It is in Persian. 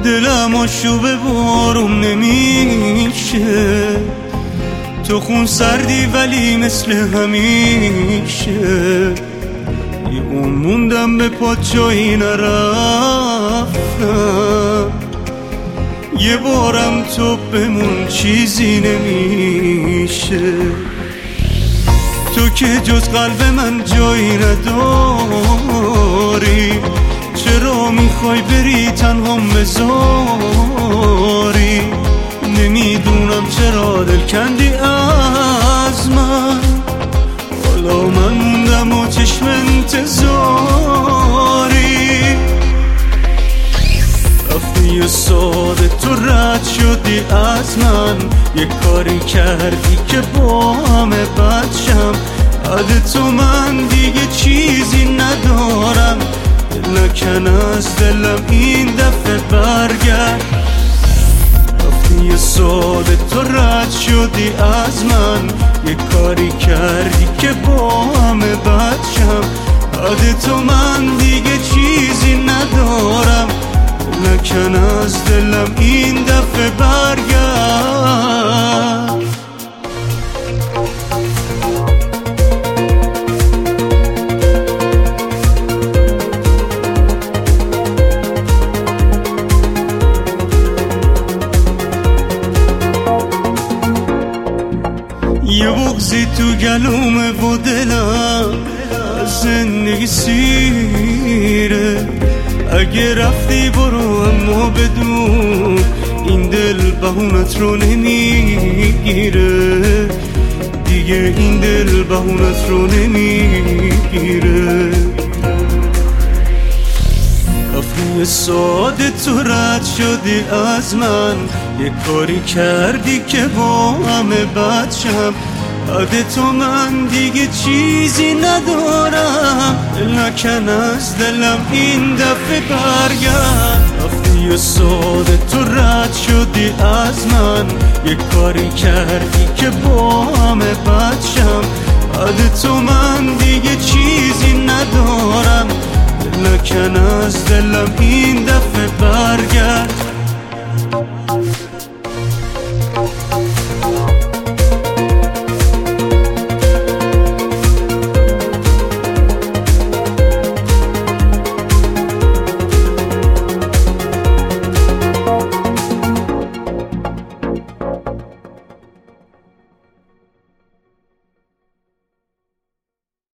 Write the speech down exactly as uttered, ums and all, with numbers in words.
دلم آشوب بارم نمیشه، تو خون سردی ولی مثل همیشه. یه اون موندم به پات جایی نرفتم، یه بارم تو بمون چیزی نمیشه. تو که جز قلب من جایی نداری، چرا میخوای بری تنهام بذاری؟ نمیدونم چرا دل کندی از من، حالا من موندم و چشم انتظاری. رفتی و ساده تو رد شدی از من، یه کاری کردی که با همه بد شم. بعد تو من دیگه چیزی ندارم، دل نکن از دلم این دفعه برگرد. رفتی و ساده تو رد شدی از من، یه کاری کردی که با همه بد شم. بعد تو من دیگه چیزی ندارم، نکن از دلم این دفعه برگرد. یه بغضی تو گلومه و دلم از زندگی سیره. اگه رفتی برو اما بدون این دل بهونت رو نمیگیره، دیگه این دل بهونت رو نمیگیره. رفتی ساده تو رد شدی از من، یه کاری کردی که با همه بد شم. بعد تو من دیگه چیزی ندارم، دل نکن از دلم این دفعه برگرد. رفتی و ساده تو رد شدی از من، یه کاری کردی که با همه بد شم. بعد تو من دیگه چیزی ندارم، دل نکن از دلم این دفعه برگرد.